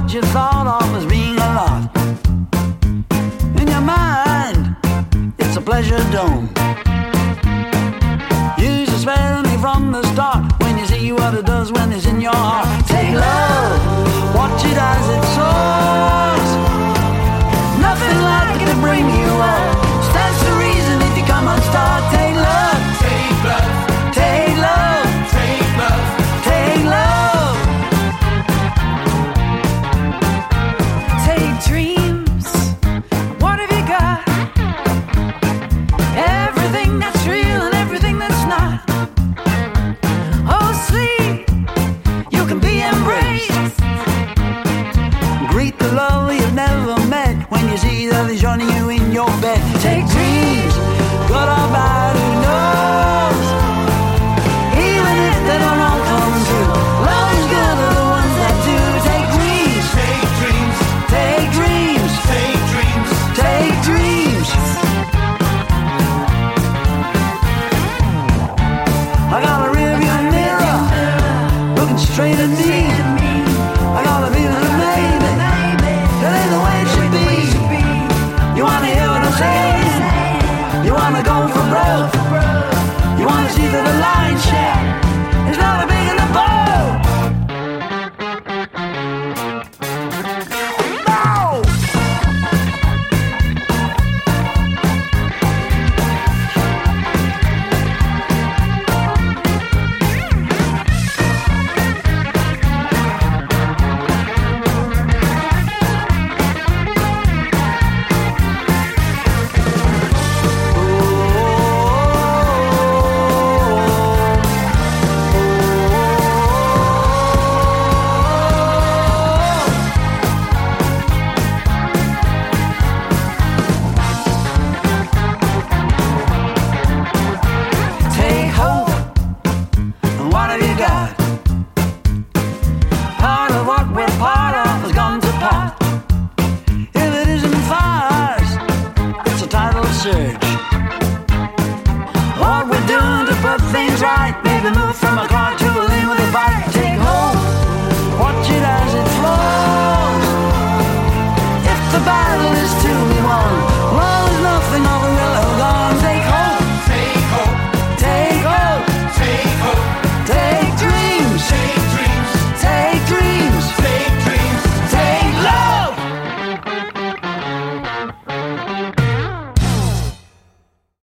what you thought of as being a lot. In your mind, it's a pleasure dome. You used to spare me from the start when you see what it does when it's